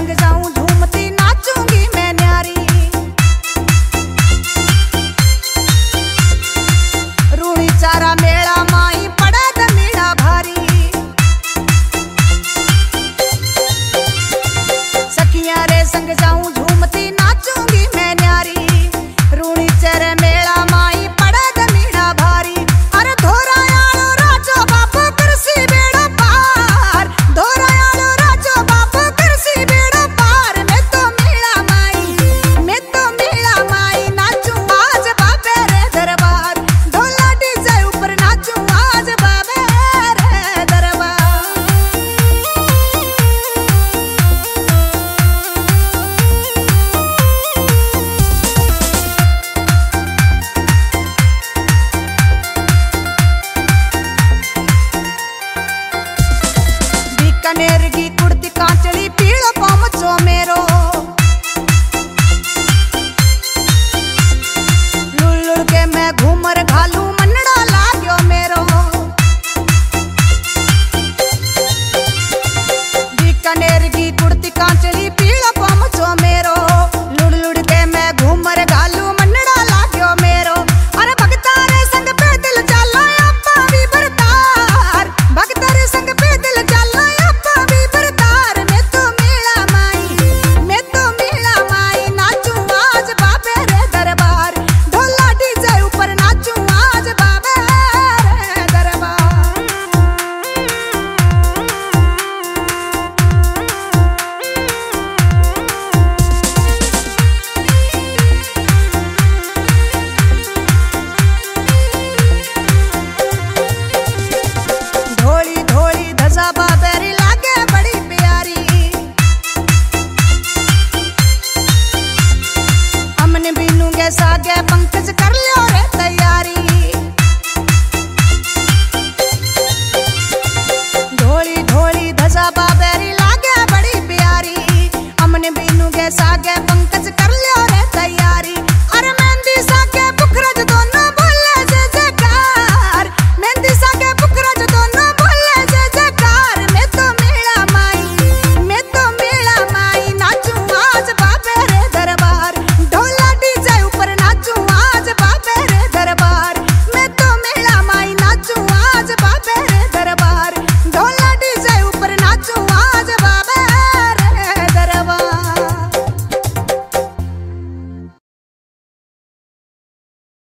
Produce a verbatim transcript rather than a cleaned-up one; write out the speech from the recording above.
संग जाऊं झूमती नाचूंगी मैं न्यारी। रूणी चारा मेला माई पड़ा दमीड़ा भारी। सखिया रे संग जाऊं झूमती नाचूंगी मैं न्यारी। रूणी चारा मेला माई पड़ा दमीड़ा भारी। अरे धोरा आलो राजो बापू करसी बेड़ा पार। धोरा आलो राजो बापू करसी बेड़ा पार। मैं तो मेला माई मैं तो मेला माई नाचूं आज बाबे रे दरबार। ढोला डीजे ऊपर नाचूं आज बाबे रे दरबार। बीकानेर की कुर्ती कांचली